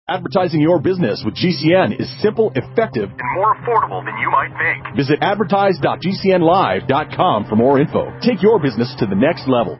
Advertising your business with GCN is simple, effective, and more affordable than you might think. Visit advertise.gcnlive.com for more info. Take your business to the next level.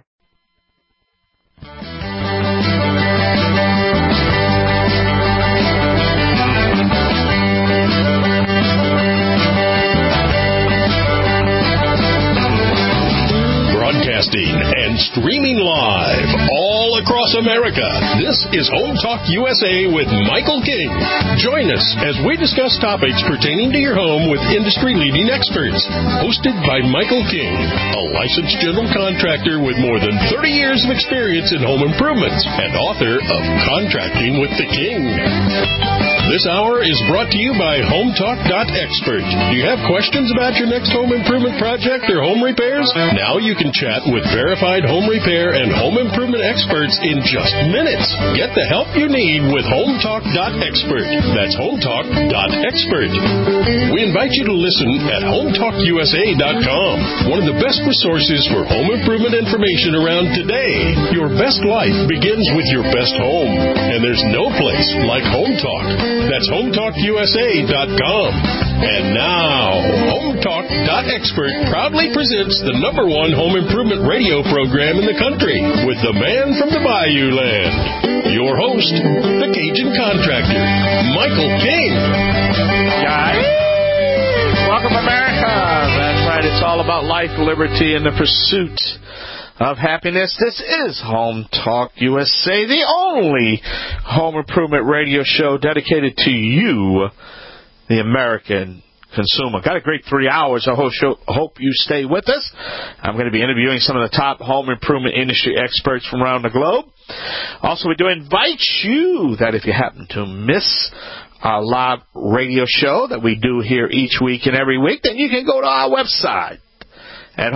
Broadcasting and streaming live all across America. This is Home Talk USA with Michael King. Join us as we discuss topics pertaining to your home with industry-leading experts. Hosted by Michael King, a licensed general contractor with more than 30 years of experience in home improvements and author of Contracting with the King. This hour is brought to you by HomeTalk.expert. Do you have questions about your next home improvement project or home repairs? Now you can chat with verified home repair and home improvement experts in just minutes. Get the help you need with HomeTalk.expert. That's HomeTalk.expert. We invite you to listen at HomeTalkUSA.com, one of the best resources for home improvement information around today. Your best life begins with your best home, and there's no place like Home Talk. That's HomeTalkUSA.com. And now, HomeTalk.expert proudly presents the #1 home improvement radio program in the country with the man from the Bayou Land, your host, the Cajun Contractor, Michael King. Guys, welcome America. That's right. It's all about life, liberty, and the pursuit of happiness. This is Home Talk USA, the only home improvement radio show dedicated to you, the American consumer. Got a great 3 hours. I hope you stay with us. I'm going to be interviewing some of the top home improvement industry experts from around the globe. Also, we do invite you that if you happen to miss our live radio show that we do here each week and every week, then you can go to our website at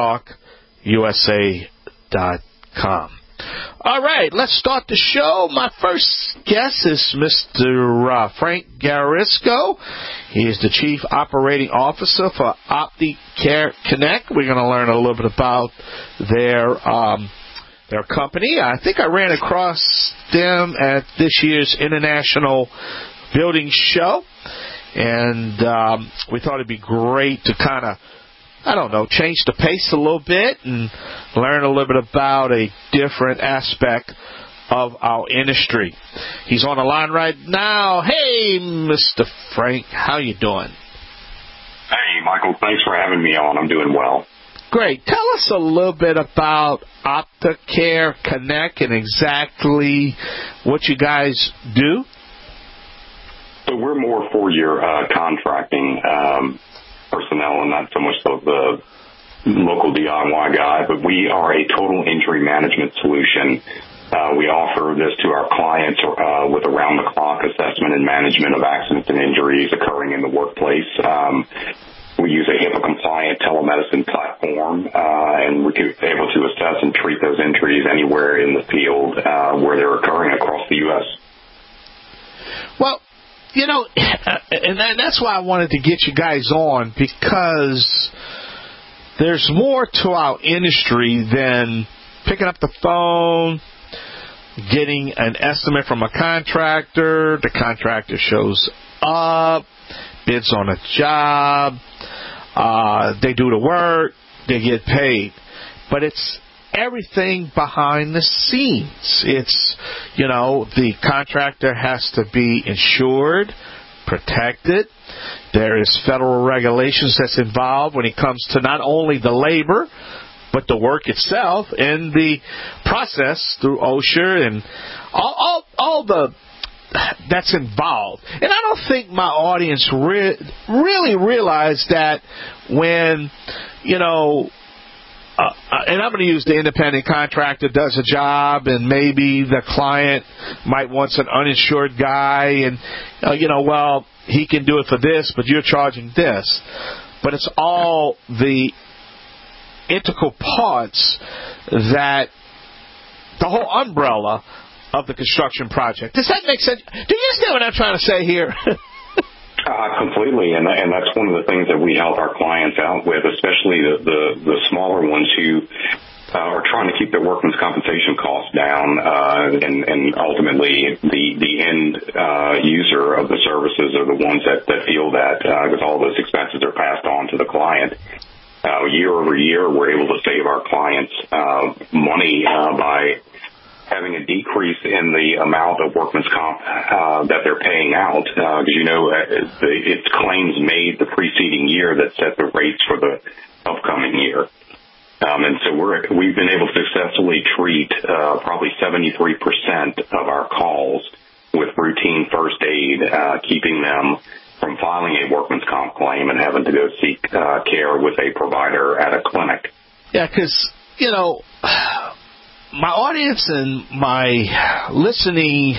HomeTalkUSA.com. All right, let's start the show. My first guest is Mr. Frank Garisco. He is the Chief Operating Officer for OptiCare Connect. We're going to learn a little bit about their company. I think I ran across them at this year's International Building Show, and we thought it'd be great to kind of, change the pace a little bit and learn a little bit about a different aspect of our industry. He's on the line right now. Hey, Mr. Frank, how you doing? Hey, Michael, thanks for having me on. I'm doing well. Great. Tell us a little bit about OptiCare Connect and exactly what you guys do. So we're more for your contracting personnel and not so much the local DIY guy, but we are a total injury management solution. We offer this to our clients with around-the-clock assessment and management of accidents and injuries occurring in the workplace. We use a HIPAA-compliant telemedicine platform, and we're able to assess and treat those injuries anywhere in the field where they're occurring across the U.S. Well, and that's why I wanted to get you guys on, because there's more to our industry than picking up the phone, getting an estimate from a contractor. The contractor shows up, bids on a job, they do the work, they get paid. But it's everything behind the scenes. It's, the contractor has to be insured, protected. There is federal regulations that's involved when it comes to not only the labor, but the work itself and the process through OSHA and all the that's involved. And I don't think my audience really realized that when, and I'm going to use the independent contractor does a job, and maybe the client might want an uninsured guy, and, he can do it for this, but you're charging this. But it's all the integral parts that the whole umbrella of the construction project. Does that make sense? Do you understand what I'm trying to say here? Completely, and that's one of the things that we help our clients out with, especially the smaller ones who are trying to keep their workman's compensation costs down, and ultimately the end user of the services are the ones that feel that, because all those expenses are passed on to the client. Year over year, we're able to save our clients money by having a decrease in the amount of workman's comp that they're paying out, because it's claims made the preceding year that set the rates for the upcoming year. And so we've been able to successfully treat probably 73% of our calls with routine first aid, keeping them from filing a workman's comp claim and having to go seek care with a provider at a clinic. Yeah, because, my audience and my listening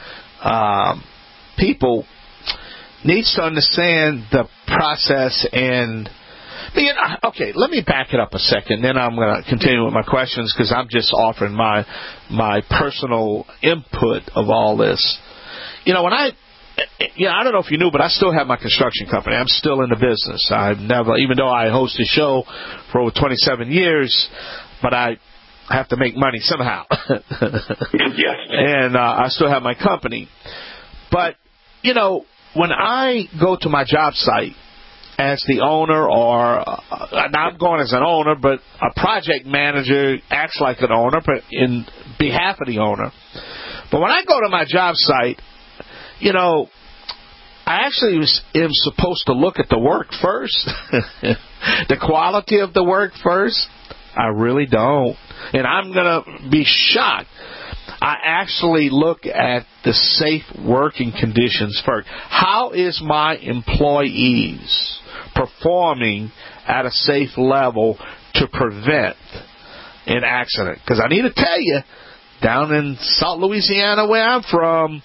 people needs to understand the process and... Okay, let me back it up a second, then I'm going to continue with my questions because I'm just offering my personal input of all this. When I don't know if you knew, but I still have my construction company. I'm still in the business. I've never, even though I host a show for over 27 years, but I have to make money somehow. Yes. And I still have my company. But, when I go to my job site, as the owner, or I'm going as an owner, but a project manager acts like an owner, but in behalf of the owner. But when I go to my job site, I actually am supposed to look at the work first, the quality of the work first. I really don't. And I'm going to be shocked. I actually look at the safe working conditions first. How is my employees performing at a safe level to prevent an accident? Because I need to tell you, down in South Louisiana where I'm from,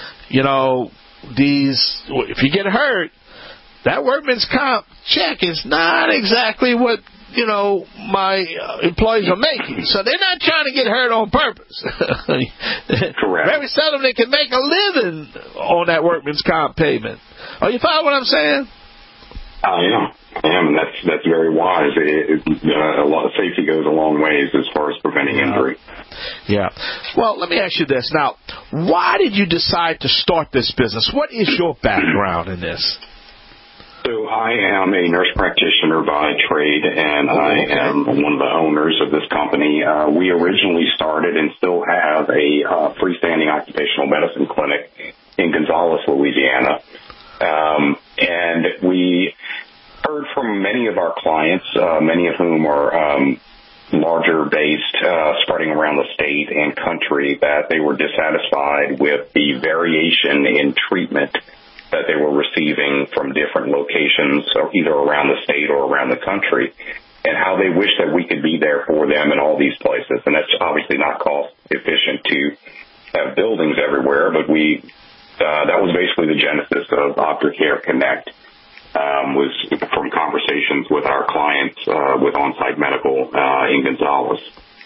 if you get hurt, that workman's comp check is not exactly what my employees are making. So they're not trying to get hurt on purpose. Correct. Very seldom they can make a living on that workman's comp payment. Oh, you follow what I'm saying? I am, and that's very wise. A lot of safety goes a long ways as far as preventing injury. Yeah. Well, let me ask you this. Now, why did you decide to start this business? What is your background in this? So I am a nurse practitioner by trade, and I am one of the owners of this company. We originally started and still have a freestanding occupational medicine clinic in Gonzales, Louisiana. And we heard from many of our clients, many of whom are larger based, spreading around the state and country, that they were dissatisfied with the variation in treatment that they were receiving from different locations, so either around the state or around the country, and how they wish that we could be there for them in all these places. And that's obviously not cost efficient to have buildings everywhere, but that was basically the genesis of OptoCare Connect, was from conversations with our clients with On-Site Medical in Gonzales.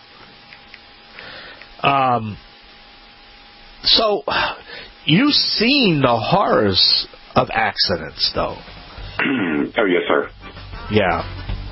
So you've seen the horrors of accidents, though. Oh, yes, sir. Yeah.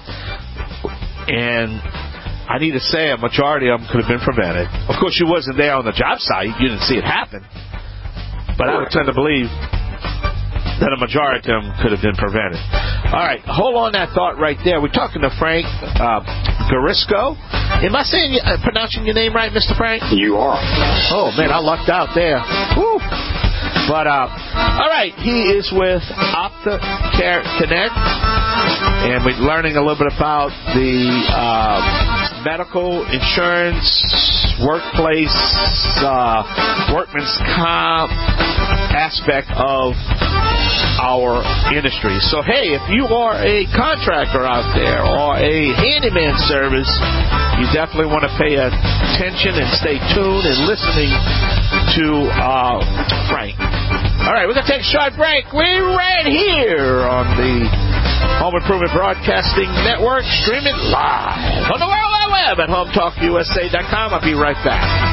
And I need to say a majority of them could have been prevented. Of course, you wasn't there on the job site. You didn't see it happen. But I would tend to believe that a majority of them could have been prevented. All right, hold on that thought right there. We're talking to Frank Garisco. Am I pronouncing your name right, Mr. Frank? You are. Oh, man, I lucked out there. Woo. But, all right, he is with OptoCare Connect, and we're learning a little bit about the medical insurance, workplace, workman's comp aspect of our industry. So, hey, if you are a contractor out there or a handyman service, you definitely want to pay attention and stay tuned and listening to Frank. All right, we're going to take a short break. We're right here on the Home Improvement Broadcasting Network, streaming live on the World Wide Web at HomeTalkUSA.com. I'll be right back.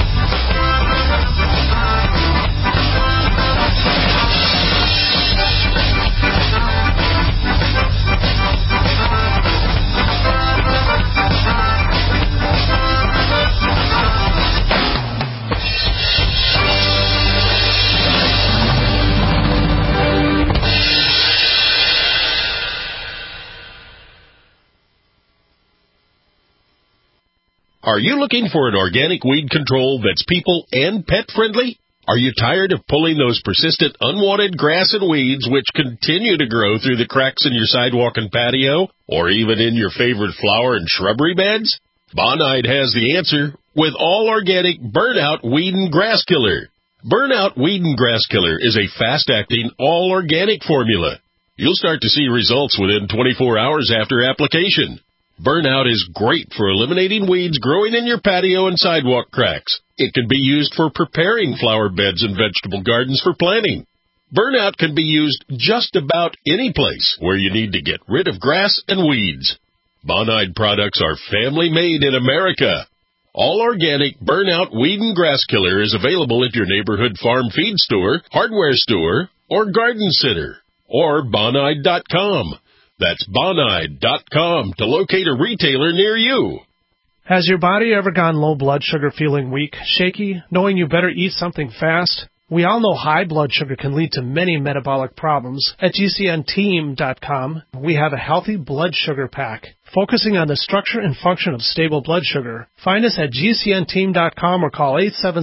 Are you looking for an organic weed control that's people and pet friendly? Are you tired of pulling those persistent unwanted grass and weeds which continue to grow through the cracks in your sidewalk and patio, or even in your favorite flower and shrubbery beds? Bonide has the answer with all organic Burnout Weed and Grass Killer. Burnout Weed and Grass Killer is a fast-acting, all-organic formula. You'll start to see results within 24 hours after application. Burnout is great for eliminating weeds growing in your patio and sidewalk cracks. It can be used for preparing flower beds and vegetable gardens for planting. Burnout can be used just about any place where you need to get rid of grass and weeds. Bonide products are family-made in America. All organic Burnout Weed and Grass Killer is available at your neighborhood farm feed store, hardware store, or garden center, or Bonide.com. That's Bonide.com to locate a retailer near you. Has your body ever gone low blood sugar, feeling weak, shaky, knowing you better eat something fast? We all know high blood sugar can lead to many metabolic problems. At GCNteam.com, we have a healthy blood sugar pack, focusing on the structure and function of stable blood sugar. Find us at GCNteam.com or call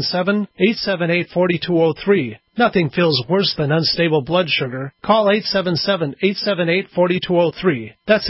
877-878-4203. Nothing feels worse than unstable blood sugar. Call 877-878-4203. That's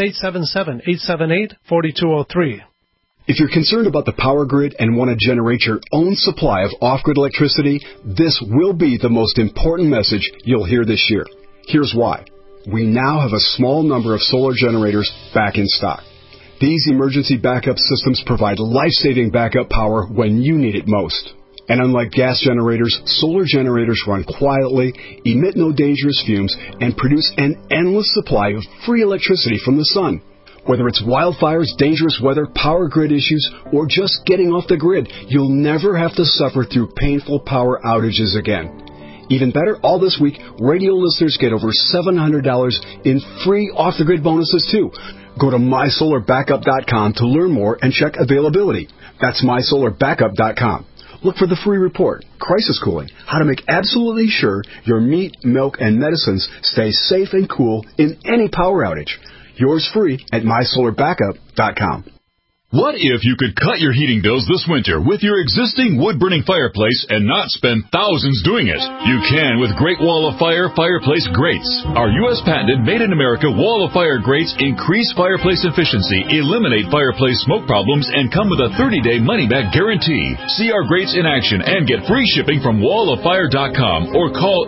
877-878-4203. If you're concerned about the power grid and want to generate your own supply of off-grid electricity, this will be the most important message you'll hear this year. Here's why. We now have a small number of solar generators back in stock. These emergency backup systems provide life-saving backup power when you need it most. And unlike gas generators, solar generators run quietly, emit no dangerous fumes, and produce an endless supply of free electricity from the sun. Whether it's wildfires, dangerous weather, power grid issues, or just getting off the grid, you'll never have to suffer through painful power outages again. Even better, all this week, radio listeners get over $700 in free off-the-grid bonuses, too. Go to MySolarBackup.com to learn more and check availability. That's MySolarBackup.com. Look for the free report, Crisis Cooling, how to make absolutely sure your meat, milk, and medicines stay safe and cool in any power outage. Yours free at MySolarBackup.com. What if you could cut your heating bills this winter with your existing wood-burning fireplace and not spend thousands doing it? You can with Great Wall of Fire fireplace grates. Our U.S. patented made-in-America Wall of Fire grates increase fireplace efficiency, eliminate fireplace smoke problems, and come with a 30-day money-back guarantee. See our grates in action and get free shipping from walloffire.com or call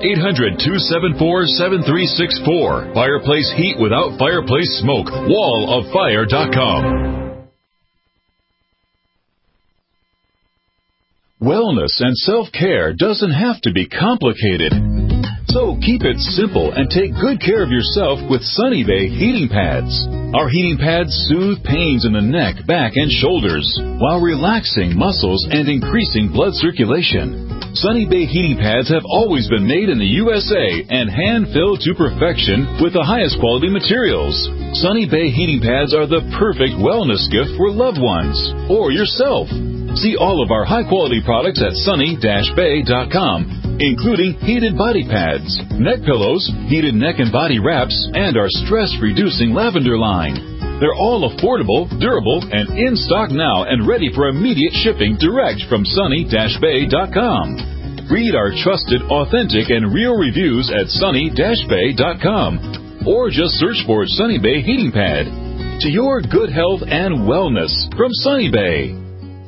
800-274-7364. Fireplace heat without fireplace smoke. walloffire.com. Wellness and self-care doesn't have to be complicated. So keep it simple and take good care of yourself with Sunny Bay heating pads. Our heating pads soothe pains in the neck, back, and shoulders while relaxing muscles and increasing blood circulation. Sunny Bay heating pads have always been made in the USA and hand-filled to perfection with the highest quality materials. Sunny Bay heating pads are the perfect wellness gift for loved ones or yourself. See all of our high-quality products at sunny-bay.com, including heated body pads, neck pillows, heated neck and body wraps, and our stress-reducing lavender line. They're all affordable, durable, and in stock now and ready for immediate shipping direct from sunny-bay.com. Read our trusted, authentic, and real reviews at sunny-bay.com or just search for Sunny Bay Heating Pad. To your good health and wellness from Sunny Bay.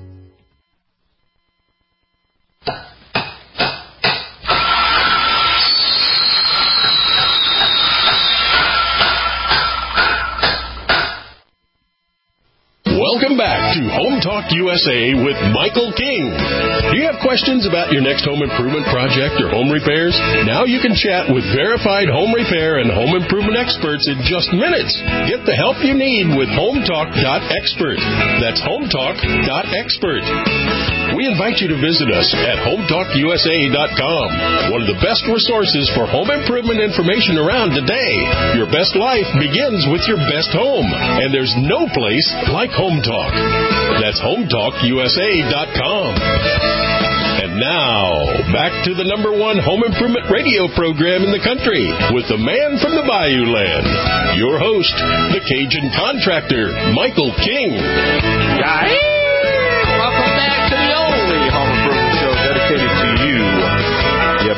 Welcome back to Home Talk USA with Michael King. Do you have questions about your next home improvement project or home repairs? Now you can chat with verified home repair and home improvement experts in just minutes. Get the help you need with HomeTalk.expert. That's HomeTalk.expert. We invite you to visit us at HomeTalkUSA.com, one of the best resources for home improvement information around today. Your best life begins with your best home, and there's no place like Home Talk. That's HomeTalkUSA.com. And now, back to the #1 home improvement radio program in the country with the man from the Bayou Land, your host, the Cajun contractor, Michael King.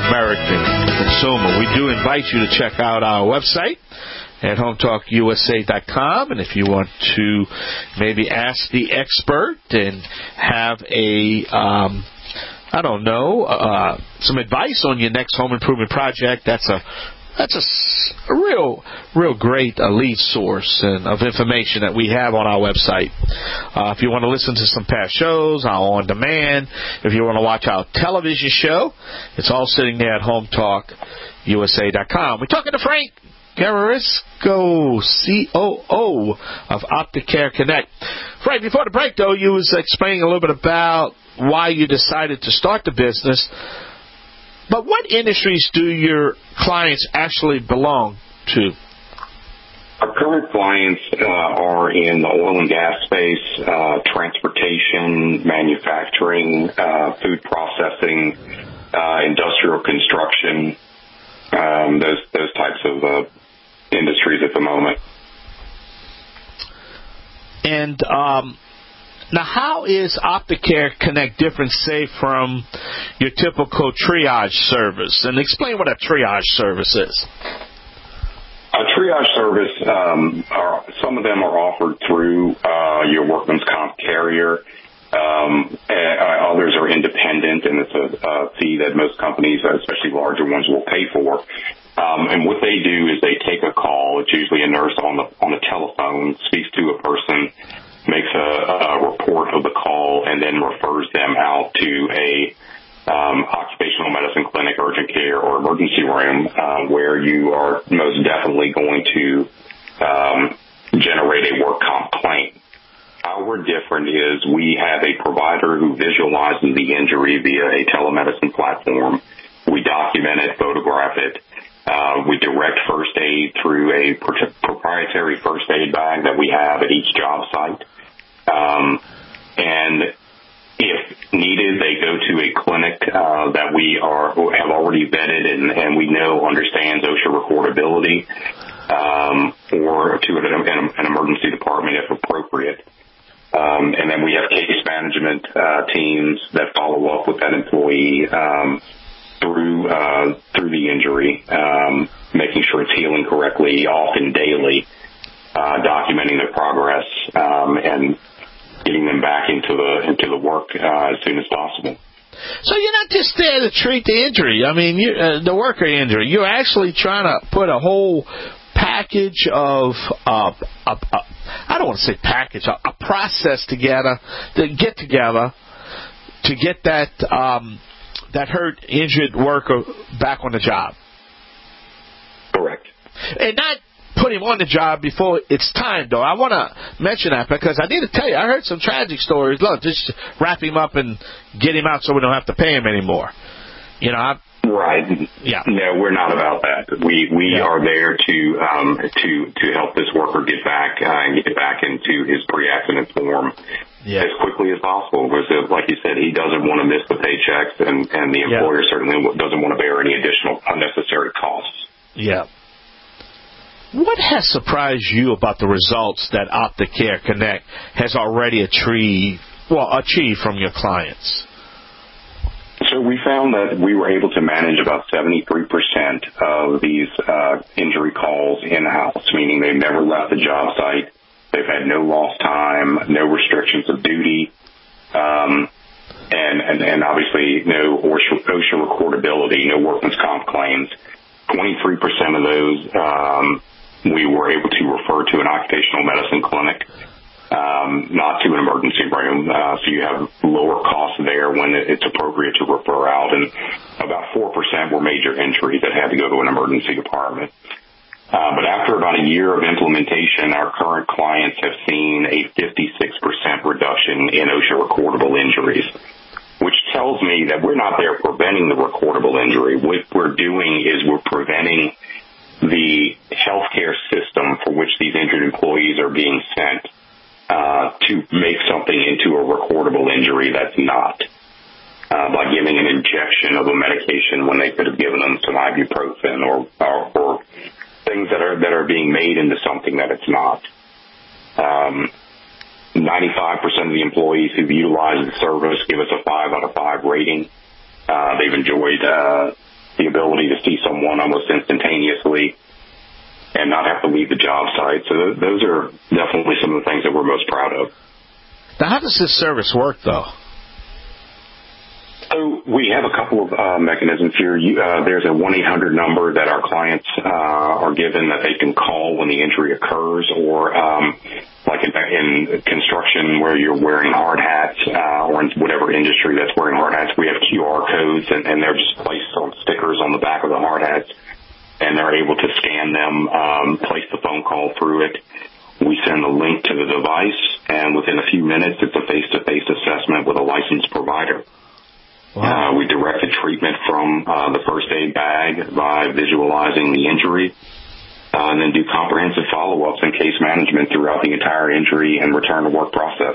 American consumer. We do invite you to check out our website at HometalkUSA.com, and if you want to maybe ask the expert and have some advice on your next home improvement project, that's a real great lead source of information that we have on our website. If you want to listen to some past shows, our on demand, if you want to watch our television show, it's all sitting there at HometalkUSA.com. We're talking to Frank Garisco, COO of OptiCare Connect. Frank, before the break, though, you was explaining a little bit about why you decided to start the business. But what industries do your clients actually belong to? Our current clients are in the oil and gas space, transportation, manufacturing, food processing, industrial construction, those types of industries at the moment. And now, how is OptiCare Connect different, say, from your typical triage service? And explain what a triage service is. A triage service, some of them are offered through your workman's comp carrier. Others are independent, and it's a fee that most companies, especially larger ones, will pay for. And what they do is they take a call. It's usually a nurse on the telephone, speaks to a person, makes a report of the call, and then refers them out to a occupational medicine clinic, urgent care, or emergency room, where you are most definitely going to generate a work comp claim. How we're different is we have a provider who visualizes the injury via a telemedicine platform. We document it, photograph it. We direct first aid through a proprietary first aid bag that we have at each job site. And if needed, they go to a clinic that we have already vetted and we know understands OSHA recordability, or to an emergency department if appropriate. And then we have case management teams that follow up with that employee through the injury, making sure it's healing correctly, often daily, documenting the progress, and getting them back into the work as soon as possible. So you're not just there to treat the injury. I mean, the worker injury. You're actually trying to put a whole package of I don't want to say package, a process together to get that that hurt, injured worker back on the job. Correct. And not put him on the job before it's time, though. I want to mention that because I need to tell you, I heard some tragic stories. Look, just wrap him up and get him out so we don't have to pay him anymore. You know, right. Yeah. No, we're not about that. We are there to help this worker get back into his pre-accident form as quickly as possible. Because, like you said, he doesn't want to miss the paychecks, and the employer certainly doesn't want to bear any additional unnecessary costs. Yeah. What has surprised you about the results that OptiCare Connect has already achieved from your clients? So we found that we were able to manage about 73% of these injury calls in-house, meaning they've never left the job site, they've had no lost time, no restrictions of duty, and obviously no OSHA recordability, no workman's comp claims. 23% of those we were able to refer to an occupational medicine clinic, not to an emergency room. So you have lower costs there when it's appropriate to refer out. And about 4% were major injuries that had to go to an emergency department. But after about a year of implementation, our current clients have seen a 56% reduction in OSHA recordable injuries, which tells me that we're not there preventing the recordable injury. What we're doing is we're preventing the healthcare system for which these injured employees are being sent to make something into a recordable injury that's not, by giving an injection of a medication when they could have given them some ibuprofen or things that are being made into something that it's not. 95% of the employees who've utilized the service give us a 5 out of 5 rating. They've enjoyed the ability to see someone almost instantaneously and not have to leave the job site. So those are definitely some of the things that we're most proud of. Now, how does this service work, though? So we have a couple of mechanisms here. There's a 1-800 number that our clients are given that they can call when the injury occurs, or like in construction where you're wearing hard hats, or in whatever industry that's wearing hard hats, we have QR codes, and they're just placed on stickers on the back of the hard hats, and they're able to scan them, place the phone call through it. We send a link to the device, and within a few minutes, it's a face-to-face assessment with a licensed provider. Wow. We direct the treatment from the first aid bag by visualizing the injury, and then do comprehensive follow-ups and case management throughout the entire injury and return to work process.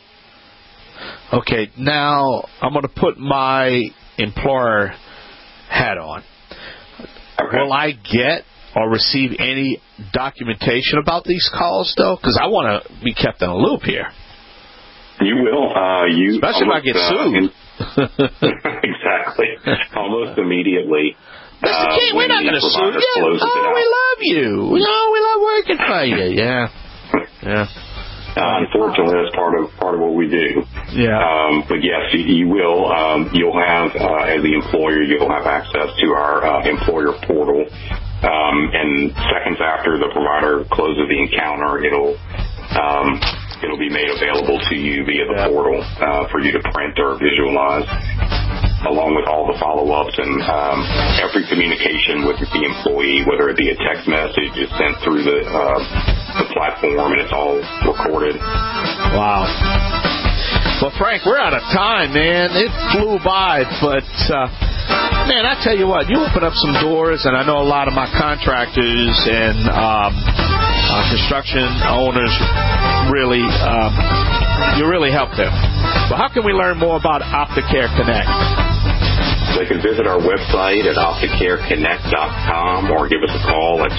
Okay, now I'm going to put my employer hat on. Okay. Will I get or receive any documentation about these calls, though? Because I want to be kept in a loop here. You will. Especially if I get sued. Exactly. Almost immediately. Mr. King, we're not going to sue you. Oh, we love you. We love working for you. Yeah. Unfortunately, that's part of what we do. Yeah. But yes, you will. You'll have, as the employer, you'll have access to our employer portal. And seconds after the provider closes the encounter, it'll be made available to you via the portal for you to print or visualize, along with all the follow-ups and every communication with the employee, whether it be a text message, is sent through the platform, and it's all recorded. Wow. Well, Frank, we're out of time, man. It flew by, but, man, I tell you what, you open up some doors, and I know a lot of my contractors and construction owners really, you really help them. Well, how can we learn more about OptiCare Connect? They can visit our website at OptiCareConnect.com or give us a call at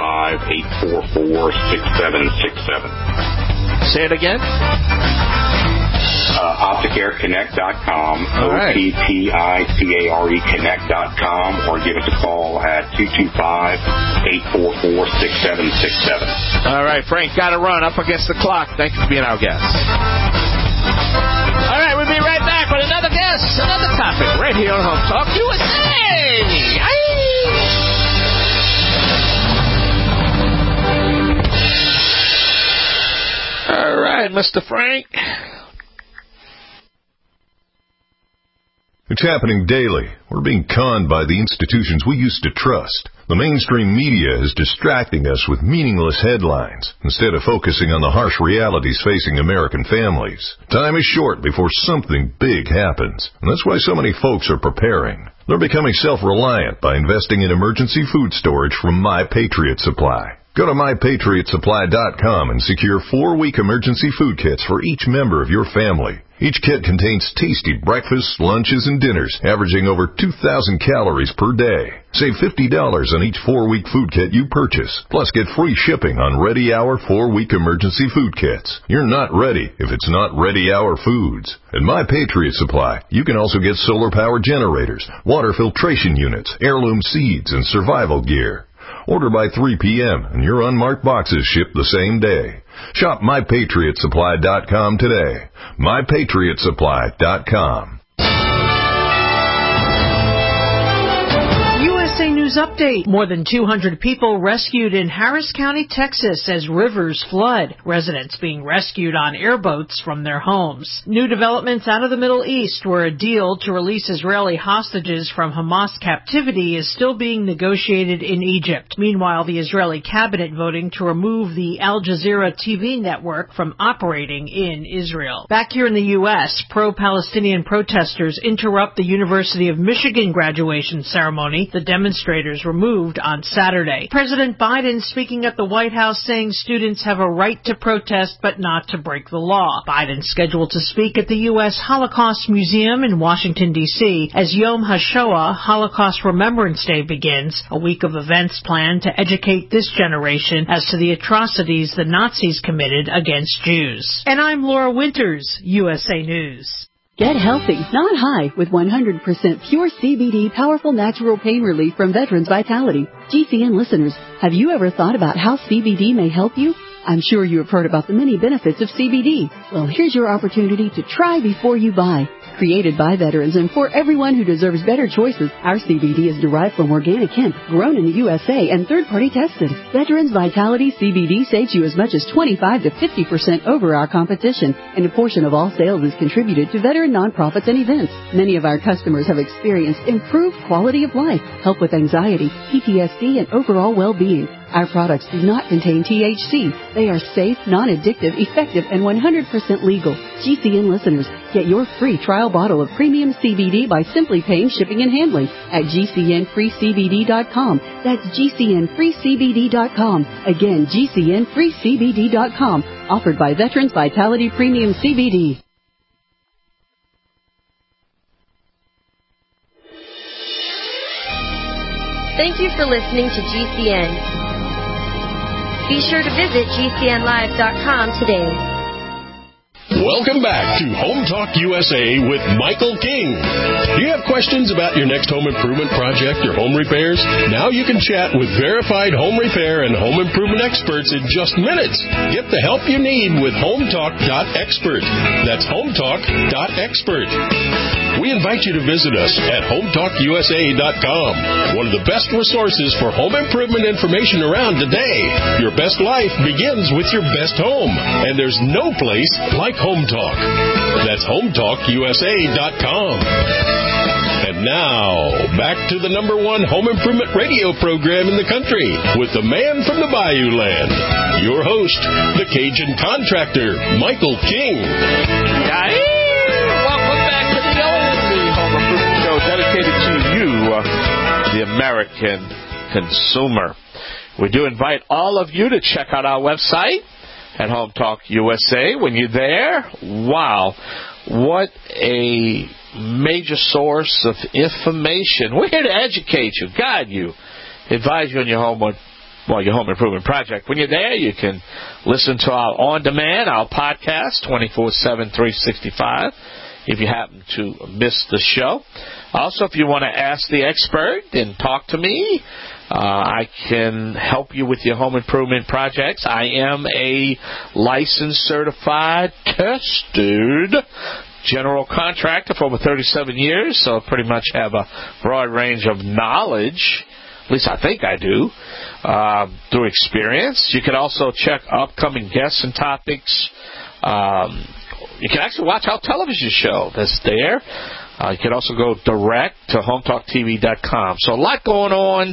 225-844-6767. Say it again? OptiCareConnect.com, right. OptiCare Connect.com, or give us a call at 225-844-6767. All right, Frank, got to run up against the clock. Thank you for being our guest. All right, we'll be right back with another guest, another topic, right here on Home Talk USA. All right, Mr. Frank. It's happening daily. We're being conned by the institutions we used to trust. The mainstream media is distracting us with meaningless headlines instead of focusing on the harsh realities facing American families. Time is short before something big happens, and that's why so many folks are preparing. They're becoming self-reliant by investing in emergency food storage from My Patriot Supply. Go to MyPatriotSupply.com and secure 4-week emergency food kits for each member of your family. Each kit contains tasty breakfasts, lunches, and dinners, averaging over 2,000 calories per day. Save $50 on each 4-week food kit you purchase. Plus, get free shipping on Ready Hour 4-week emergency food kits. You're not ready if it's not Ready Hour foods. At My Patriot Supply, you can also get solar power generators, water filtration units, heirloom seeds, and survival gear. Order by 3 p.m. and your unmarked boxes ship the same day. Shop MyPatriotSupply.com today. MyPatriotSupply.com. USA News Update. More than 200 people rescued in Harris County, Texas as rivers flood. Residents being rescued on airboats from their homes. New developments out of the Middle East, where a deal to release Israeli hostages from Hamas captivity is still being negotiated in Egypt. Meanwhile, the Israeli cabinet voting to remove the Al Jazeera TV network from operating in Israel. Back here in the U.S., pro-Palestinian protesters interrupt the University of Michigan graduation ceremony. The demonstrators were moved on Saturday. President Biden speaking at the White House saying students have a right to protest but not to break the law. Biden scheduled to speak at the U.S. Holocaust Museum in Washington, D.C. as Yom HaShoah, Holocaust Remembrance Day, begins, a week of events planned to educate this generation as to the atrocities the Nazis committed against Jews. And I'm Laura Winters, USA News. Get healthy, not high, with 100% pure CBD powerful natural pain relief from Veterans Vitality. GCN listeners, have you ever thought about how CBD may help you? I'm sure you have heard about the many benefits of CBD. Well, here's your opportunity to try before you buy. Created by veterans and for everyone who deserves better choices, our CBD is derived from organic hemp, grown in the USA and third-party tested. Veterans Vitality CBD saves you as much as 25 to 50% over our competition, and a portion of all sales is contributed to veteran nonprofits and events. Many of our customers have experienced improved quality of life, help with anxiety, PTSD, and overall well-being. Our products do not contain THC. They are safe, non-addictive, effective, and 100% legal. GCN listeners, get your free trial bottle of premium CBD by simply paying shipping and handling at GCNFreeCBD.com. That's GCNFreeCBD.com. Again, GCNFreeCBD.com. Offered by Veterans Vitality Premium CBD. Thank you for listening to GCN. Be sure to visit GCNlive.com today. Welcome back to Home Talk USA with Michael King. Do you have questions about your next home improvement project or home repairs? Now you can chat with verified home repair and home improvement experts in just minutes. Get the help you need with HomeTalk.expert. That's HomeTalk.expert. We invite you to visit us at HomeTalkUSA.com, one of the best resources for home improvement information around today. Your best life begins with your best home, and there's no place like Home Talk. That's HomeTalkUSA.com. And now, back to the #1 home improvement radio program in the country with the man from the Bayou Land, your host, the Cajun contractor, Michael King. Welcome back to the only home improvement show dedicated to you, the American consumer. We do invite all of you to check out our website at Home Talk USA. When you're there, wow, what a major source of information. We're here to educate you, guide you, advise you on your home improvement project. When you're there, you can listen to our on-demand, our podcast, 24/7, 365, if you happen to miss the show. Also, if you want to ask the expert and talk to me, I can help you with your home improvement projects. I am a licensed, certified, tested general contractor for over 37 years, so I pretty much have a broad range of knowledge. At least I think I do, through experience. You can also check upcoming guests and topics. You can actually watch our television show that's there. You can also go direct to HomeTalkTV.com. So a lot going on,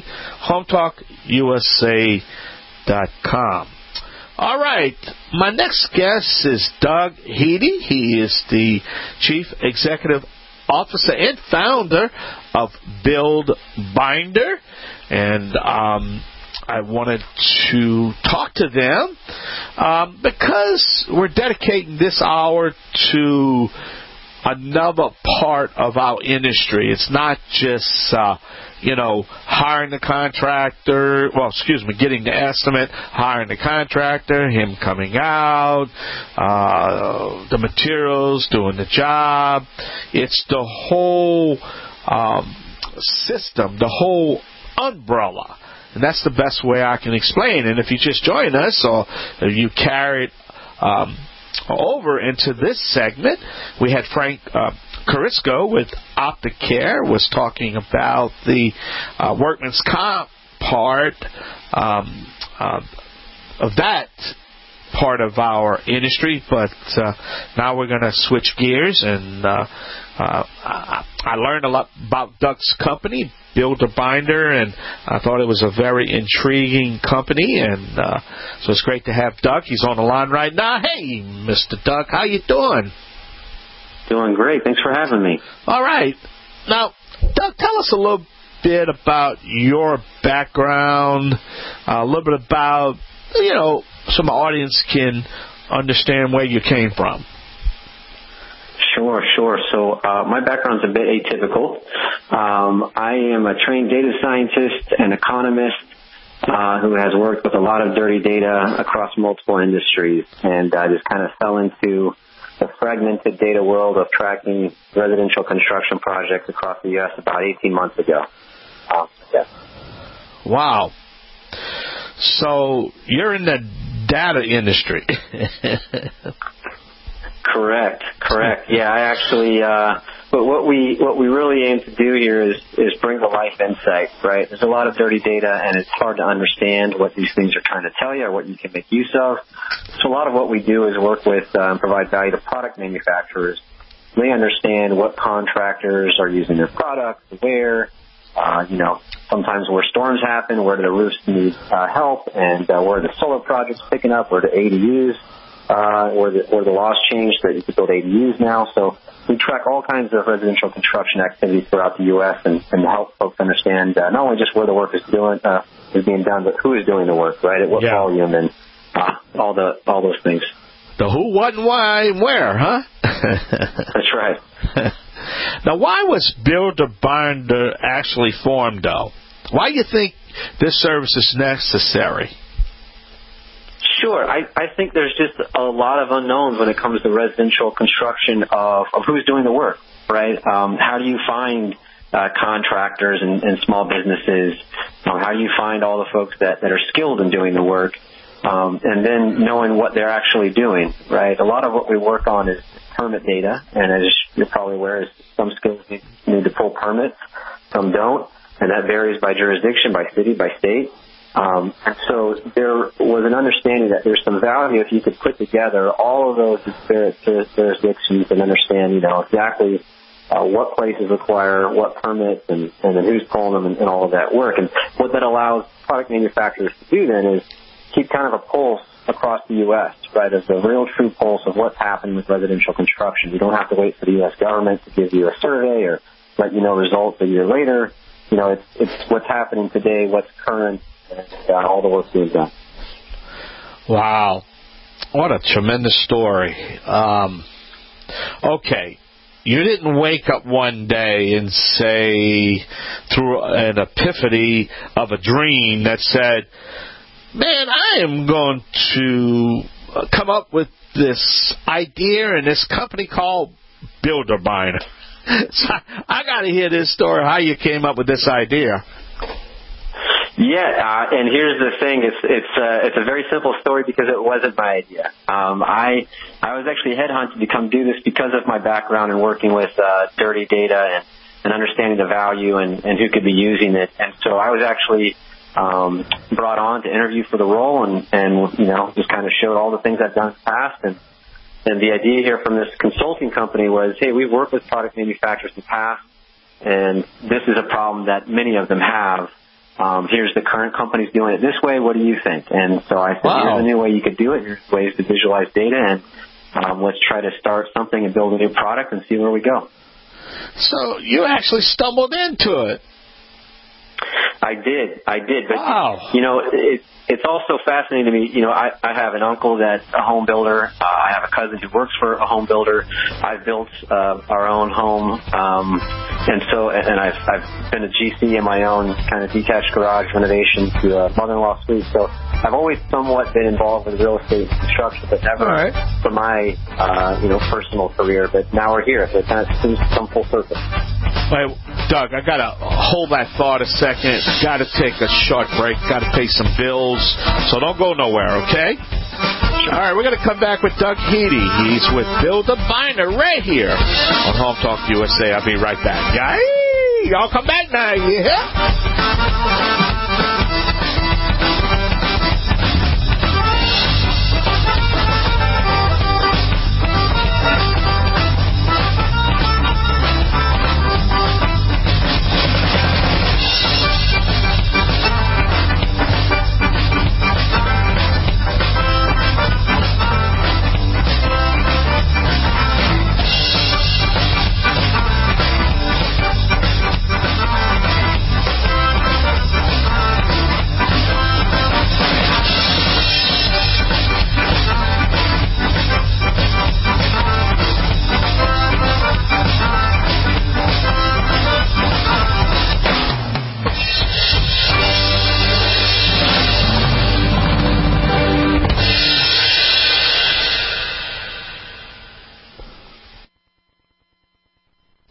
HomeTalkUSA.com. All right, my next guest is Doug Heady. He is the Chief Executive Officer and founder of Build Binder. And I wanted to talk to them because we're dedicating this hour to another part of our industry. It's not just, hiring the contractor, getting the estimate, hiring the contractor, him coming out, the materials, doing the job. It's the whole system, the whole umbrella. And that's the best way I can explain. And if you just join us or if you carry it over into this segment, we had Frank Carisco with OptiCare was talking about the workman's comp part of that part of our industry, but now we're going to switch gears, and I learned a lot about Doug's company, Build a Binder, and I thought it was a very intriguing company, and so it's great to have Doug. He's on the line right now. Hey, Mr. Doug, how you doing? Doing great. Thanks for having me. All right. Now, Doug, tell us a little bit about your background, a little bit about, so my audience can understand where you came from. Sure. So my background's a bit atypical. I am a trained data scientist and economist who has worked with a lot of dirty data across multiple industries, and just kind of fell into the fragmented data world of tracking residential construction projects across the U.S. about 18 months ago. Yeah. Wow. So you're in the data industry. Correct. Yeah, I actually, but what we really aim to do here is bring to life insight, right? There's a lot of dirty data, and it's hard to understand what these things are trying to tell you or what you can make use of. So a lot of what we do is work with, provide value to product manufacturers. They understand what contractors are using their products, where, sometimes where storms happen, where do the roofs need help, and where the solar projects picking up, where the ADUs, where the laws changed that you could build ADUs now. So we track all kinds of residential construction activities throughout the U.S. and help folks understand not only just where the work is being done, but who is doing the work, right? At what volume and all those things. The who, what, and why, and where, huh? That's right. Now, why was Builder Binder actually formed, though? Why do you think this service is necessary? Sure. I think there's just a lot of unknowns when it comes to residential construction of who's doing the work, right? How do you find contractors and small businesses? How do you find all the folks that are skilled in doing the work? And then knowing what they're actually doing, right? A lot of what we work on is permit data, and as you're probably aware, some skills need to pull permits, some don't, and that varies by jurisdiction, by city, by state. And so there was an understanding that there's some value if you could put together all of those disparate jurisdictions and understand, exactly what places require what permits and then who's pulling them and all of that work. And what that allows product manufacturers to do then is keep kind of a pulse across the U.S., right, as a real true pulse of what's happening with residential construction. You don't have to wait for the U.S. government to give you a survey or let you know results a year later. It's what's happening today, what's current, and all the work being done. Wow. What a tremendous story. Okay. You didn't wake up one day and say, through an epiphany of a dream that said, man, I am going to come up with this idea in this company called Builder Binder. So I got to hear this story, how you came up with this idea. Yeah, and here's the thing: it's a very simple story because it wasn't my idea. I was actually headhunted to come do this because of my background in working with dirty data and understanding the value and who could be using it. And so I was actually brought on to interview for the role and just kind of showed all the things I've done in the past. And the idea here from this consulting company was, hey, we've worked with product manufacturers in the past, and this is a problem that many of them have. Here's the current companies doing it this way. What do you think? And so I said, Here's a new way you could do it. Here's ways to visualize data, and let's try to start something and build a new product and see where we go. So you actually stumbled into it. I did. But, wow. It's also fascinating to me. I have an uncle that's a home builder. I have a cousin who works for a home builder. I've built our own home. And I've been a GC in my own kind of detached garage renovation to a mother-in-law suite. So I've always somewhat been involved with real estate construction, but never for my, personal career. But now we're here. So it kind of seems to come full circle. Wait, Doug, I got to hold that thought a second. Got to take a short break. Got to pay some bills. So don't go nowhere, okay? All right, we're going to come back with Doug Heady. He's with Builder Binder right here on Home Talk USA. I'll be right back. Y'all come back now, yeah?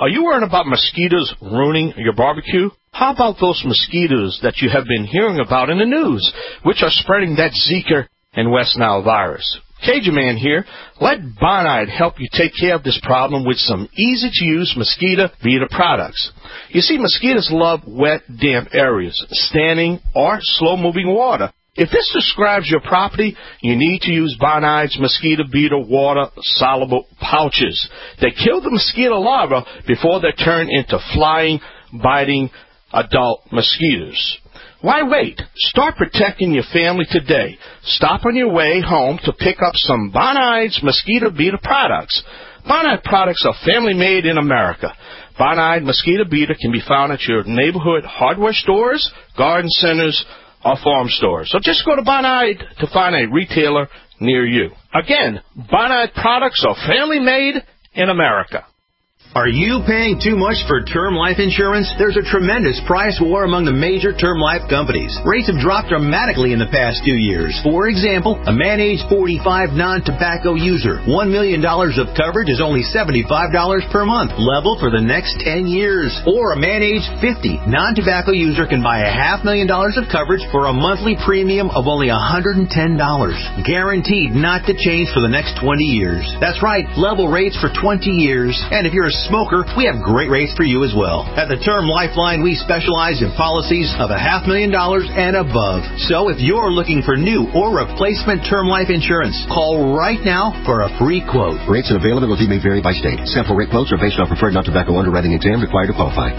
Are you worried about mosquitoes ruining your barbecue? How about those mosquitoes that you have been hearing about in the news, which are spreading that Zika and West Nile virus? Cajun Man here. Let Bonide help you take care of this problem with some easy-to-use mosquito beater products. You see, mosquitoes love wet, damp areas, standing or slow-moving water. If this describes your property, you need to use Bonide's mosquito beater water-soluble pouches. They kill the mosquito larvae before they turn into flying, biting adult mosquitoes. Why wait? Start protecting your family today. Stop on your way home to pick up some Bonide's mosquito beater products. Bonide products are family-made in America. Bonide mosquito beater can be found at your neighborhood hardware stores, garden centers, or farm stores. So just go to Bonide to find a retailer near you. Again, Bonide products are family-made in America. Are you paying too much for term life insurance? There's a tremendous price war among the major term life companies. Rates have dropped dramatically in the past 2 years. For example, a man age 45 non-tobacco user, $1 million of coverage is only $75 per month, level for the next 10 years. Or a man age 50 non-tobacco user can buy $500,000 of coverage for a monthly premium of only $110, guaranteed not to change for the next 20 years. That's right, level rates for 20 years. And if you're a smoker, we have great rates for you as well. At the Term Lifeline, we specialize in policies of $500,000 and above. So if you're looking for new or replacement term life insurance, call right now for a free quote. Rates and availability may vary by state. Sample rate quotes are based on preferred non-tobacco underwriting exam required to qualify.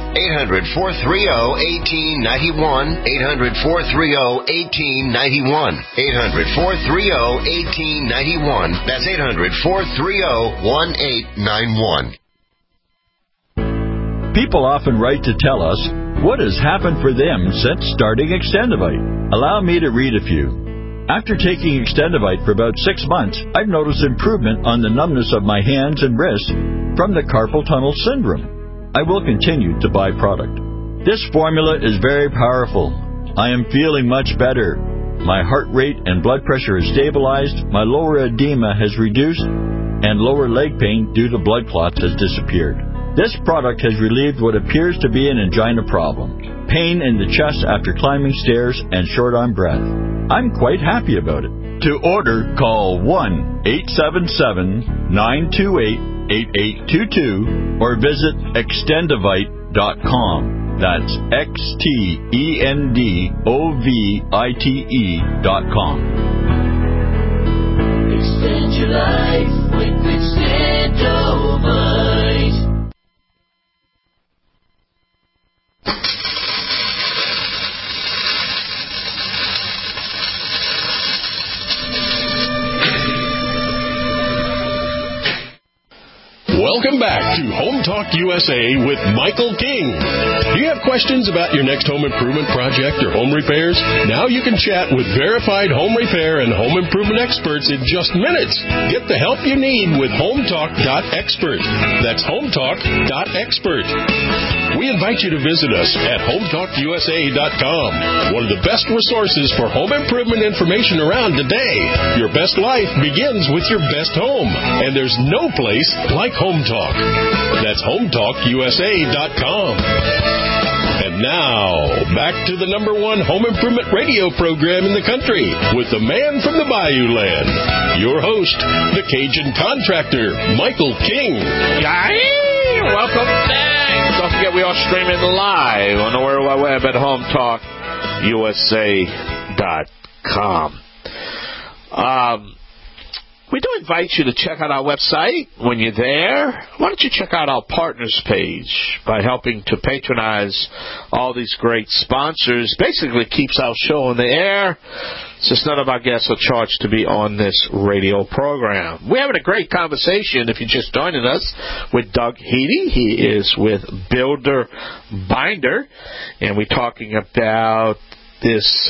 800-430-1891. 800-430-1891. 800-430-1891. That's 800-430-1891. People often write to tell us what has happened for them since starting Extendivite. Allow me to read a few. After taking Extendivite for about 6 months, I've noticed improvement on the numbness of my hands and wrists from the carpal tunnel syndrome. I will continue to buy product. This formula is very powerful. I am feeling much better. My heart rate and blood pressure is stabilized, my lower edema has reduced, and lower leg pain due to blood clots has disappeared. This product has relieved what appears to be an angina problem, pain in the chest after climbing stairs, and short on breath. I'm quite happy about it. To order, call 1-877-928-8822 or visit extendivite.com. That's XTENDOVITE.com. Extend your life with Extendivite. Welcome back to Home Talk USA with Michael King. Do you have questions about your next home improvement project or home repairs? Now you can chat with verified home repair and home improvement experts in just minutes. Get the help you need with HomeTalk.expert. That's HomeTalk.expert. We invite you to visit us at HomeTalkUSA.com, one of the best resources for home improvement information around today. Your best life begins with your best home, and there's no place like Home Talk. That's HomeTalkUSA.com. And now, back to the #1 home improvement radio program in the country with the man from the Bayou Land, your host, the Cajun contractor, Michael King. Yay! Welcome back. Don't forget we are streaming live on the World Wide Web at HomeTalkUSA.com. We do invite you to check out our website. When you're there, why don't you check out our partners page by helping to patronize all these great sponsors. Basically keeps our show on the air, since none of our guests are charged to be on this radio program. We're having a great conversation, if you're just joining us, with Doug Heady. He is with Builder Binder, and we're talking about this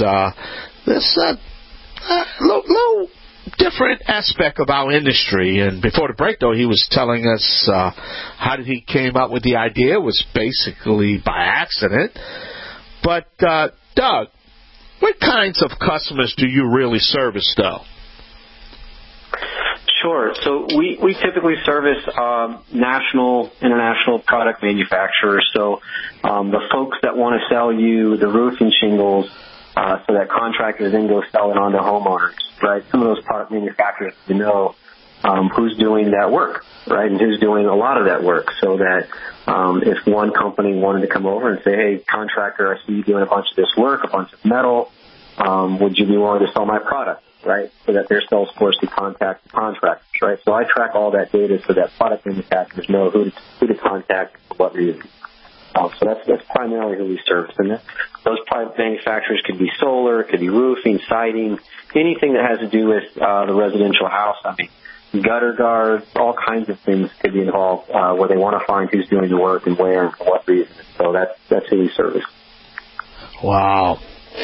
low different aspect of our industry. And before the break, though, he was telling us how did he came up with the idea. It was basically by accident. But, Doug, what kinds of customers do you really service, though? Sure. Sure. So we typically service national, international product manufacturers. So the folks that want to sell you the roofing shingles so that contractors then go sell it on to homeowners, right? Some of those product manufacturers, who's doing that work, right, and who's doing a lot of that work, so that if one company wanted to come over and say, hey, contractor, I see you doing a bunch of this work, a bunch of metal, would you be willing to sell my product, right, so that their sales force can contact the contractors, right? So I track all that data so that product manufacturers know who to contact for what reason. So that's primarily who we service. And those product manufacturers could be solar, could be roofing, siding, anything that has to do with the residential house. I mean, gutter guards, all kinds of things could be involved where they want to find who's doing the work and where and for what reason. So that's who we service. Wow.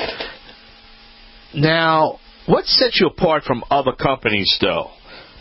Now, what sets you apart from other companies, though?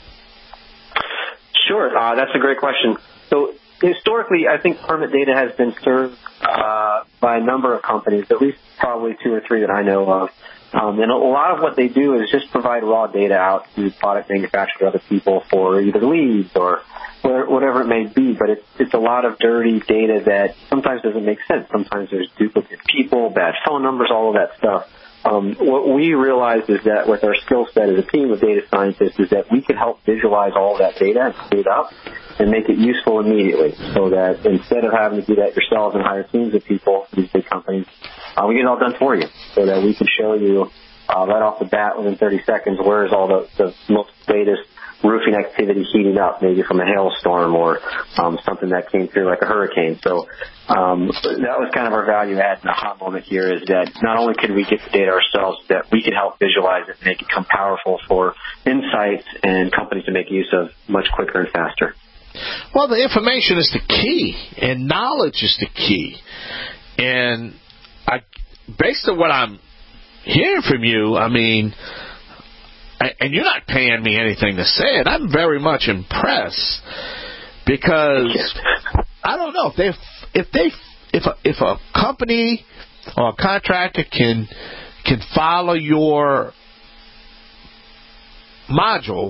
Sure, that's a great question. So historically, I think permit data has been served by a number of companies, at least probably 2 or 3 that I know of. And a lot of what they do is just provide raw data out to product manufacturers or other people for either leads or whatever it may be. But it's a lot of dirty data that sometimes doesn't make sense. Sometimes there's duplicate people, bad phone numbers, all of that stuff. What we realized is that with our skill set as a team of data scientists is that we can help visualize all of that data and clean it up and make it useful immediately, so that instead of having to do that yourselves and hire teams of people for these big companies, we get it all done for you, so that we can show you right off the bat within 30 seconds where is all the most latest roofing activity heating up, maybe from a hailstorm or something that came through like a hurricane. So that was kind of our value add in the hot moment here, is that not only could we get the data ourselves, that we could help visualize it and make it come powerful for insights and companies to make use of much quicker and faster. Well, the information is the key, and knowledge is the key. And based on what I'm hearing from you, I mean, and you're not paying me anything to say it, I'm very much impressed, because I don't know if a company or a contractor can follow your module,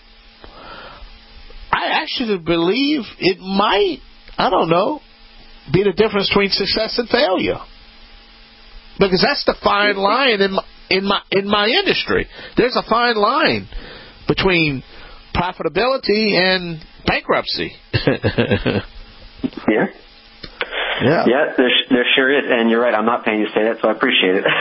I actually believe it might, I don't know, be the difference between success and failure. Because that's the fine line in my industry. There's a fine line between profitability and bankruptcy. Yeah. Yeah, there sure is, and you're right. I'm not paying you to say that, so I appreciate it.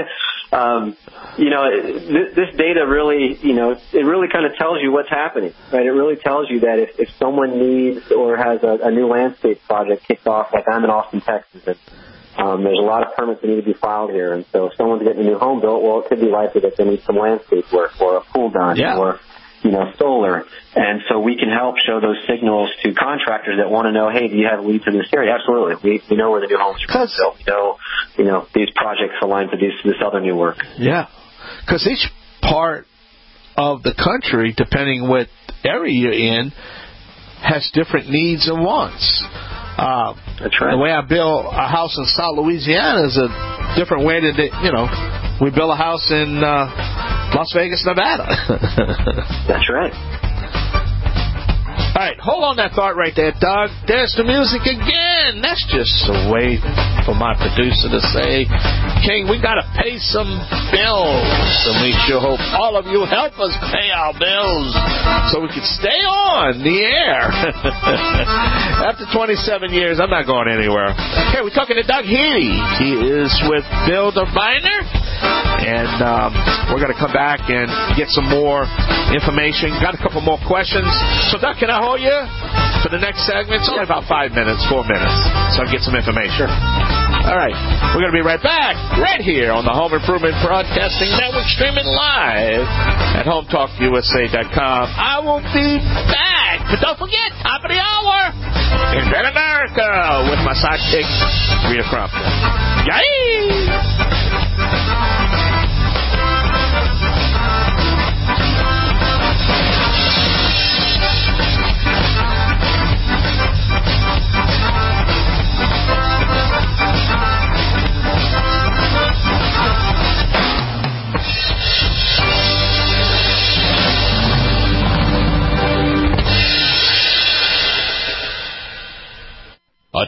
This data really, it really kind of tells you what's happening, right? It really tells you that if someone needs or has a new landscape project kicked off, like I'm in Austin, Texas, and there's a lot of permits that need to be filed here, and so if someone's getting a new home built, well, it could be likely that they need some landscape work or a pool done or solar. And so we can help show those signals to contractors that want to know, hey, do you have leads in this area? Absolutely. We know where the new homes are being built. We know, these projects align to this other new work. Yeah. Because each part of the country, depending what area you're in, has different needs and wants. That's right. The way I build a house in South Louisiana is a different way that, we build a house in Las Vegas, Nevada. That's right. All right, hold on that thought right there, Doug. There's the music again. That's just a way for my producer to say, King, we got to pay some bills. And we sure hope all of you help us pay our bills so we can stay on the air. After 27 years, I'm not going anywhere. Okay, we're talking to Doug Heaney. He is with Builder Biner. And we're going to come back and get some more information. Got a couple more questions. So, Doug, can I hold you for the next segment? It's only about 5 minutes, 4 minutes, so I can get some information. All right. We're going to be right back, right here on the Home Improvement Broadcasting Network, streaming live at HomeTalkUSA.com. I will be back. But don't forget, top of the hour, Invent America with my sidekick, Rita Crompton. Yay!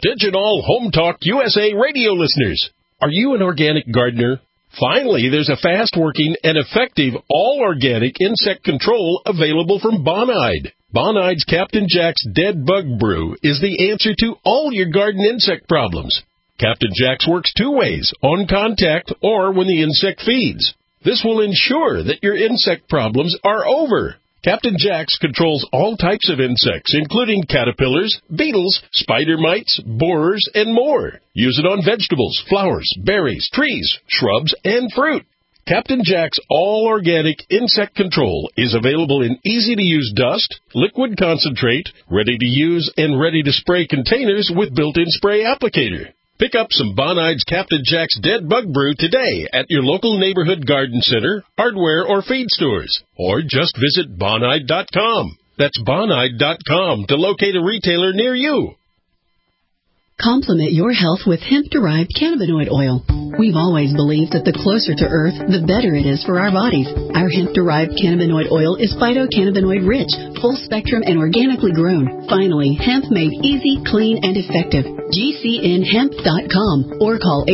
Attention all Home Talk USA radio listeners. Are you an organic gardener? Finally, there's a fast-working and effective all-organic insect control available from Bonide. Bonide's Captain Jack's Dead Bug Brew is the answer to all your garden insect problems. Captain Jack's works two ways, on contact or when the insect feeds. This will ensure that your insect problems are over. Captain Jack's controls all types of insects, including caterpillars, beetles, spider mites, borers, and more. Use it on vegetables, flowers, berries, trees, shrubs, and fruit. Captain Jack's all-organic insect control is available in easy-to-use dust, liquid concentrate, ready-to-use and ready-to-spray containers with built-in spray applicator. Pick up some Bonide's Captain Jack's Dead Bug Brew today at your local neighborhood garden center, hardware, or feed stores. Or just visit Bonide.com. That's Bonide.com to locate a retailer near you. Complement your health with hemp-derived cannabinoid oil. We've always believed that the closer to Earth, the better it is for our bodies. Our hemp-derived cannabinoid oil is phytocannabinoid-rich, full-spectrum, and organically grown. Finally, hemp made easy, clean, and effective. GCNhemp.com or call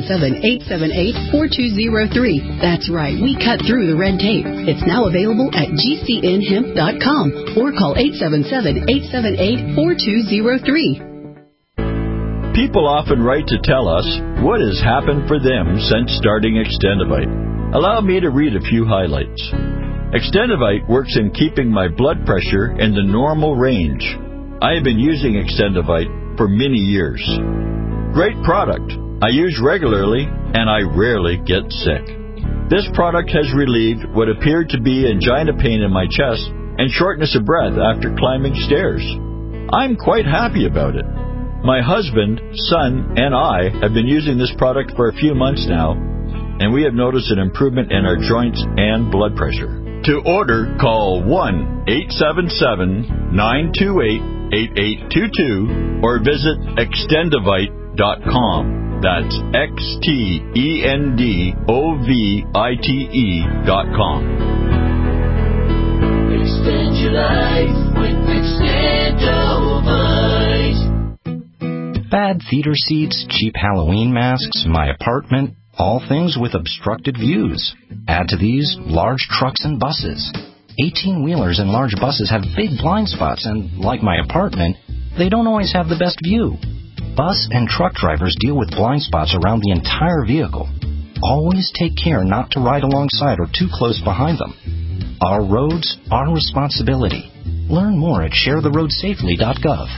877-878-4203. That's right, we cut through the red tape. It's now available at GCNhemp.com or call 877-878-4203. People often write to tell us what has happened for them since starting Extendivite. Allow me to read a few highlights. Extendivite works in keeping my blood pressure in the normal range. I have been using Extendivite for many years. Great product. I use regularly and I rarely get sick. This product has relieved what appeared to be angina pain in my chest and shortness of breath after climbing stairs. I'm quite happy about it. My husband, son, and I have been using this product for a few months now, and we have noticed an improvement in our joints and blood pressure. To order, call 1-877-928-8822 or visit Extendivite.com. That's XTENDOVITE.com. Extend your life with Extendovite. Bad theater seats, cheap Halloween masks, my apartment, all things with obstructed views. Add to these large trucks and buses. 18-wheelers and large buses have big blind spots, and like my apartment, they don't always have the best view. Bus and truck drivers deal with blind spots around the entire vehicle. Always take care not to ride alongside or too close behind them. Our roads, our responsibility. Learn more at sharetheroadsafely.gov.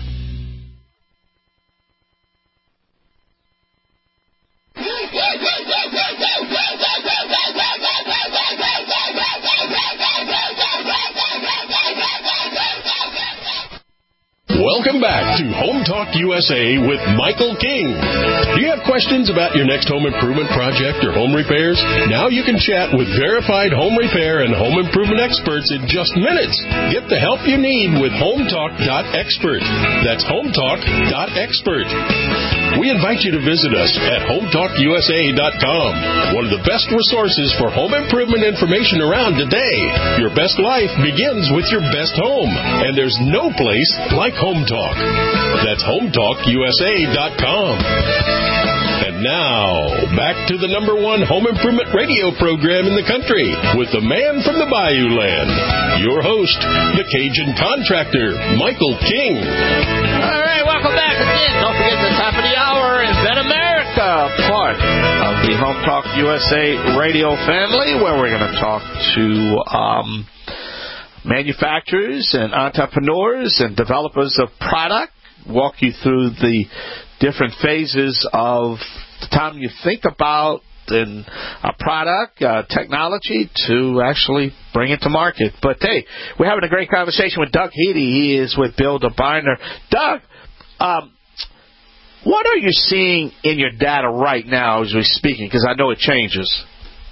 Welcome back to Home Talk USA with Michael King. Do you have questions about your next home improvement project or home repairs? Now you can chat with verified home repair and home improvement experts in just minutes. Get the help you need with HomeTalk.expert. That's HomeTalk.expert. We invite you to visit us at HomeTalkUSA.com, one of the best resources for home improvement information around today. Your best life begins with your best home, and there's no place like Home Talk. That's HomeTalkUSA.com. And now, back to the #1 home improvement radio program in the country with the man from the Bayou Land, your host, the Cajun contractor, Michael King. All right, welcome back again. Don't forget the top of the hour is Vet America, part of the Home Talk USA radio family, where we're going to talk to manufacturers and entrepreneurs and developers of product, walk you through the different phases of the time you think about in a product, technology, to actually bring it to market. But hey, we're having a great conversation with Doug Heady. He is with Builder Binder. Doug, what are you seeing in your data right now as we're speaking? Because I know it changes.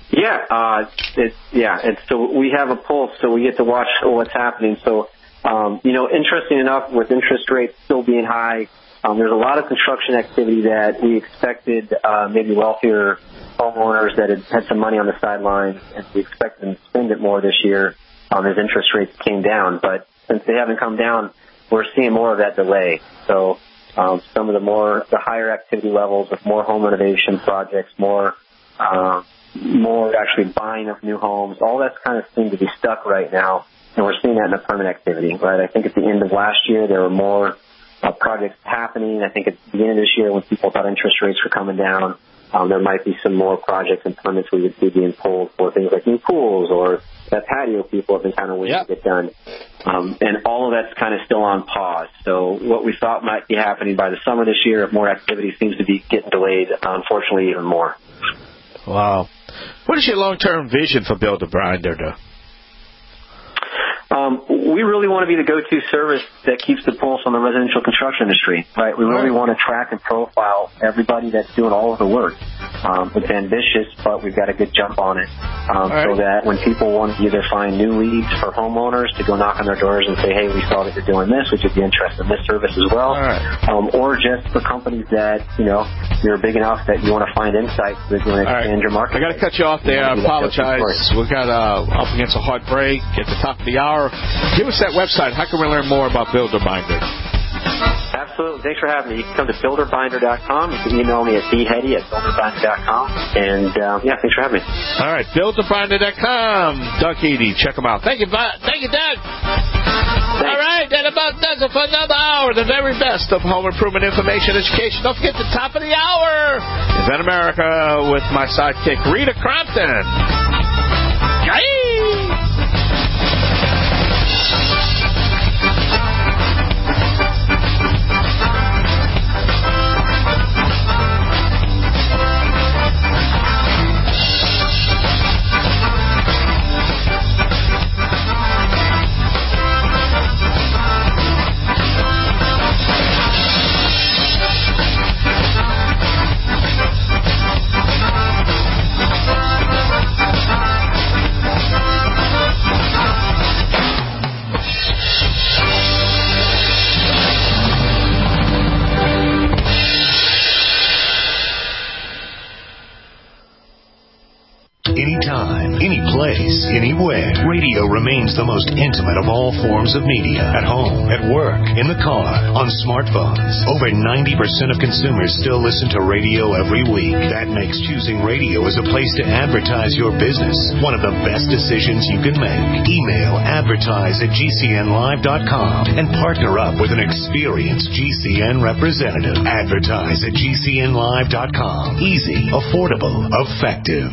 So we have a pulse, so we get to watch what's happening. So, interesting enough, with interest rates still being high, there's a lot of construction activity that we expected, maybe wealthier homeowners that had some money on the sidelines, and we expected them to spend it more this year as interest rates came down. But since they haven't come down, we're seeing more of that delay. So some of the higher activity levels with more home renovation projects, more actually buying of new homes. All that's kind of seemed to be stuck right now, and we're seeing that in the permit activity, right? I think at the end of last year there were more projects happening. I think at the beginning of this year when people thought interest rates were coming down, there might be some more projects and permits we would see being pulled for things like new pools or that patio people have been kind of waiting to get done. And all of that's kind of still on pause. So what we thought might be happening by the summer this year, if more activity seems to be getting delayed, unfortunately even more. Wow. What is your long-term vision for Builder Binder, though? We really want to be the go-to service that keeps the pulse on the residential construction industry, right? We really want to track and profile everybody that's doing all of the work. It's ambitious, but we've got a good jump on it, so that when people want to either find new leads for homeowners to go knock on their doors and say, hey, we saw that you're doing this, would you be interested in this service as well? Or just for companies that, you're big enough that you want to find insights that you want to expand your market. I got to cut you off there. I apologize. We've got up against a hard break at the top of the hour. Give us that website. How can we learn more about Builder Binder? Absolutely. Thanks for having me. You can come to builderbinder.com. You can email me at bheady@builderbinder.com. And, thanks for having me. All right, builderbinder.com. Doug Heady. Check him out. Thank you, Doug. Thanks. All right, that about does it for another hour. The very best of home improvement information, education. Don't forget the top of the hour. Invent America with my sidekick, Rita Crompton. Yay! Anytime, any place, anywhere. Radio remains the most intimate of all forms of media. At home, at work, in the car, on smartphones. Over 90% of consumers still listen to radio every week. That makes choosing radio as a place to advertise your business one of the best decisions you can make. Email advertise@gcnlive.com and partner up with an experienced GCN representative. Advertise@gcnlive.com. Easy, affordable, effective.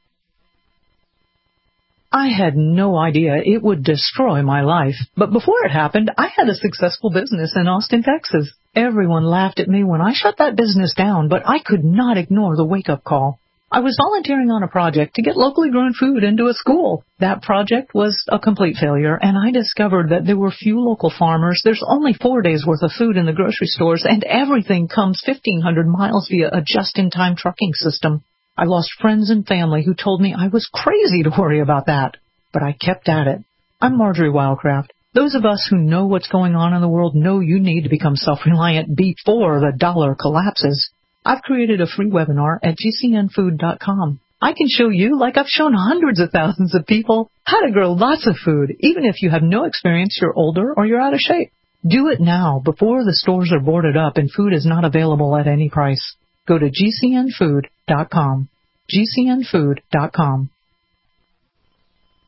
I had no idea it would destroy my life. But before it happened, I had a successful business in Austin, Texas. Everyone laughed at me when I shut that business down, but I could not ignore the wake-up call. I was volunteering on a project to get locally grown food into a school. That project was a complete failure, and I discovered that there were few local farmers. There's only 4 days' worth of food in the grocery stores, and everything comes 1,500 miles via a just-in-time trucking system. I lost friends and family who told me I was crazy to worry about that. But I kept at it. I'm Marjorie Wildcraft. Those of us who know what's going on in the world know you need to become self-reliant before the dollar collapses. I've created a free webinar at gcnfood.com. I can show you, like I've shown hundreds of thousands of people, how to grow lots of food, even if you have no experience, you're older, or you're out of shape. Do it now before the stores are boarded up and food is not available at any price. Go to gcnfood.com. gcnfood.com.